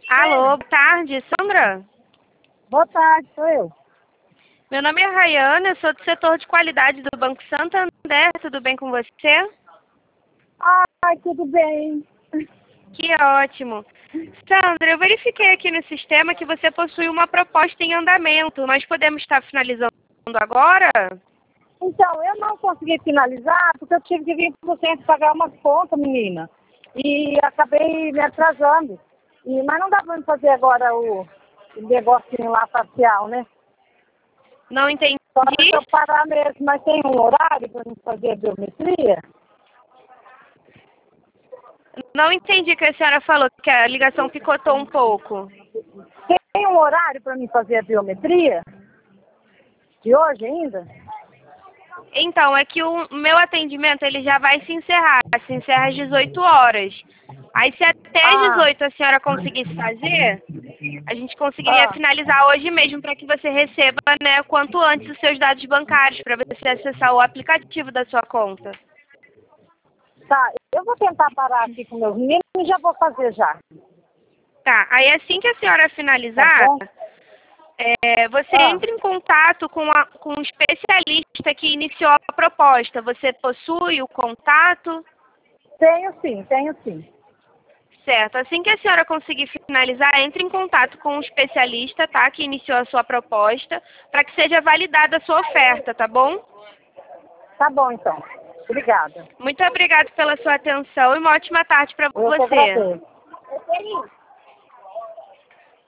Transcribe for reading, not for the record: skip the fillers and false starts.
Alô, boa tarde, Sandra? Boa tarde, sou eu. Meu nome é Rayana, eu sou do setor de qualidade do Banco Santander, tudo bem com você? Ai, tudo bem. Que ótimo. Sandra, eu verifiquei aqui no sistema que você possui uma proposta em andamento. Nós podemos estar finalizando agora? Então, eu não consegui finalizar porque eu tive que vir para o centro pagar umas contas, menina. E acabei me atrasando. Mas não dá para fazer agora o negocinho lá parcial, né? Não entendi. Só se eu parar mesmo, mas tem um horário para fazer a biometria? Não entendi o que a senhora falou, que a ligação picotou um pouco. Tem um horário para mim fazer a biometria? De hoje ainda? Então, é que o meu atendimento ele já vai se encerra às 18 horas. Aí se até às 18 a senhora conseguisse fazer, a gente conseguiria finalizar hoje mesmo para que você receba, né, quanto antes os seus dados bancários, para você acessar o aplicativo da sua conta. Tá, eu vou tentar parar aqui com meus meninos e já vou fazer já. Tá, aí assim que a senhora finalizar, Tá bom? você entra em contato com o especialista que iniciou a proposta. Você possui o contato? Tenho sim. Certo. Assim que a senhora conseguir finalizar, entre em contato com o especialista, tá? Que iniciou a sua proposta, para que seja validada a sua oferta, tá bom? Tá bom, então. Obrigada. Muito obrigada pela sua atenção e uma ótima tarde para Eu que você. agradeço.